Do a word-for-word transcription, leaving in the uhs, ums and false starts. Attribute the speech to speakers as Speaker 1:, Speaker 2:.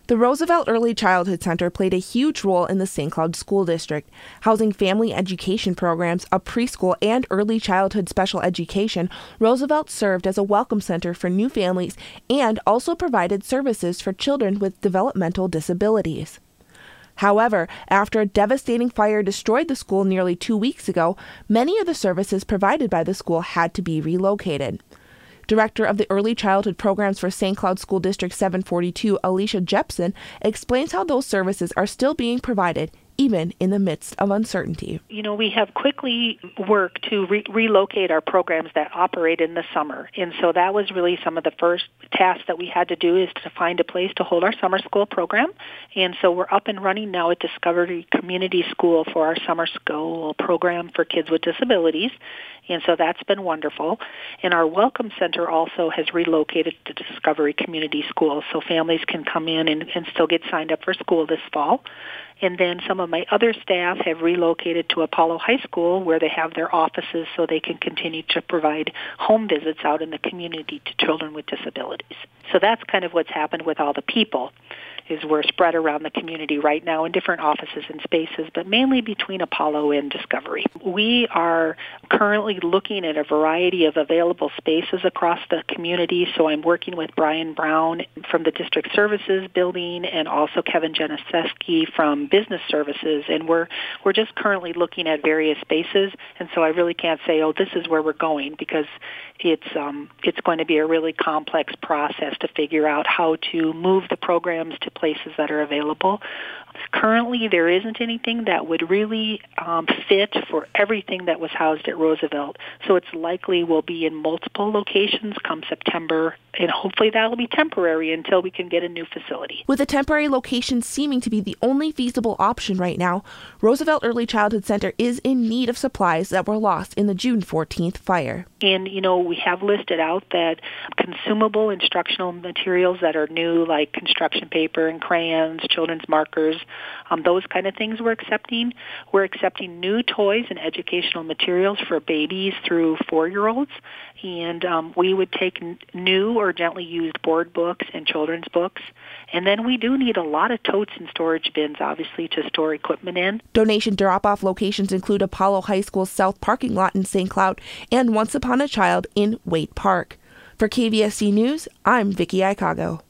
Speaker 1: The Roosevelt Early Childhood Center played a huge role in the Saint Cloud School District, housing family education programs, a preschool, and early childhood special education. Roosevelt served as a welcome center for new families and also provided services for children with developmental disabilities. However, after a devastating fire destroyed the school nearly two weeks ago, many of the services provided by the school had to be relocated. Director of the Early Childhood Programs for Saint Cloud School District seven forty-two, Alicia Jepson, explains how those services are still being provided even in the midst of uncertainty.
Speaker 2: You know, we have quickly worked to re- relocate our programs that operate in the summer. And so that was really some of the first tasks that we had to do, is to find a place to hold our summer school program. And so we're up and running now at Discovery Community School for our summer school program for kids with disabilities. And so that's been wonderful. And our Welcome Center also has relocated to Discovery Community School, so families can come in and, and still get signed up for school this fall. And then some of my other staff have relocated to Apollo High School, where they have their offices so they can continue to provide home visits out in the community to children with disabilities. So that's kind of what's happened with all the people, is we're spread around the community right now in different offices and spaces, but mainly between Apollo and Discovery. We are currently looking at a variety of available spaces across the community, so I'm working with Brian Brown from the District Services Building and also Kevin Janiszewski from Business Services, and we're we're just currently looking at various spaces, and so I really can't say, oh, this is where we're going, because it's um, it's going to be a really complex process to figure out how to move the programs to places that are available. Currently, there isn't anything that would really um, fit for everything that was housed at Roosevelt, so it's likely we'll be in multiple locations come September, and hopefully that will be temporary until we can get a new facility.
Speaker 1: With a temporary location seeming to be the only feasible option right now, Roosevelt Early Childhood Center is in need of supplies that were lost in the June fourteenth fire.
Speaker 2: And, you know, we have listed out that consumable instructional materials that are new, like construction paper and crayons, children's markers, um, those kind of things we're accepting. We're accepting new toys and educational materials for babies through four-year-olds. And um, we would take n- new or gently used board books and children's books. And then we do need a lot of totes and storage bins, obviously, to store equipment in.
Speaker 1: Donation drop-off locations include Apollo High School's south parking lot in Saint Cloud and Once Upon a Child in Waite Park. For K V S C News, I'm Vicki Icago.